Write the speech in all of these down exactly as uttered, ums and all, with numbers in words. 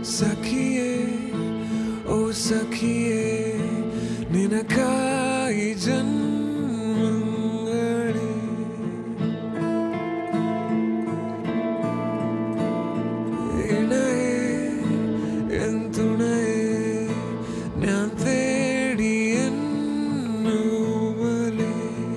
സഖിയേ ഓ സഖിയേ നിനക്കായി ജന്മങ്ങളെ ഇണയേ എൻ തുണയേ ഞാൻ തേടി എന്നോമലേ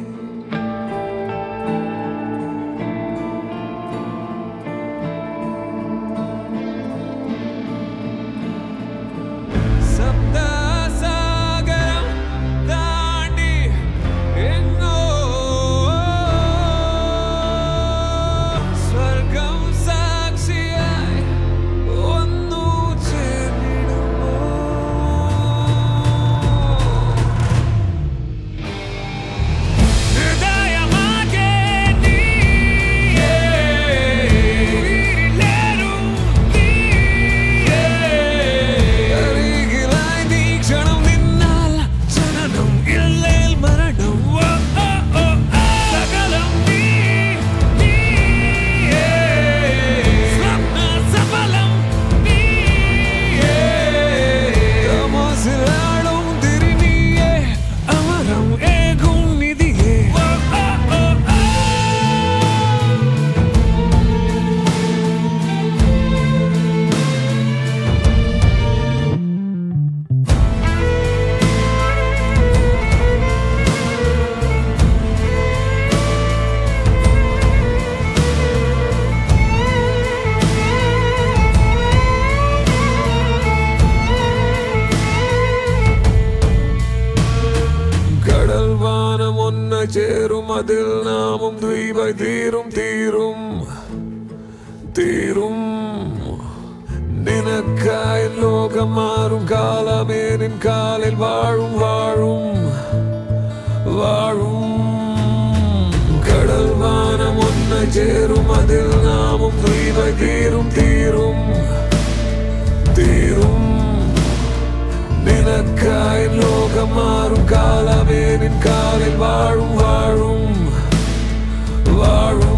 ചേരും അതിൽ നാമും ദ്വീപൈ തീരും തീരും തീരും നിനക്കായി ലോകം മാറും കാലമേ നിൻ കാലിൽ വാഴും വാഴും വാഴും കടൽ വാനം ഒന്ന് ചേരും അതിൽ നാമും ദ്വീപൈ തീരും തീരും തീരും നിനക്കായി ലോകം മാറും കാലമേ നിൻ കാലിൽ വാഴും വാഴും വാഴും